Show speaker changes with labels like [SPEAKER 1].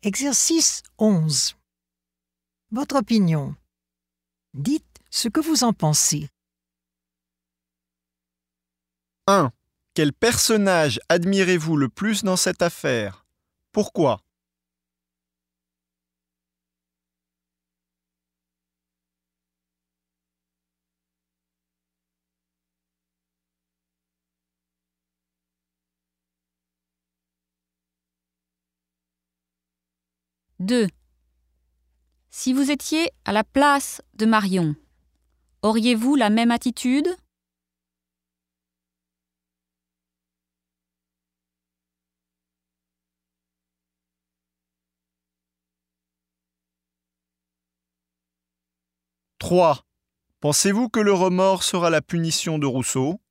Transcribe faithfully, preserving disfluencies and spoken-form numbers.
[SPEAKER 1] Exercice onze. Votre opinion. Dites ce que vous en pensez.
[SPEAKER 2] un. Quel personnage admirez-vous le plus dans cette affaire? Pourquoi?
[SPEAKER 3] deux. Si vous étiez à la place de Marion, auriez-vous la même attitude?
[SPEAKER 2] trois. Pensez-vous que le remords sera la punition de Rousseau?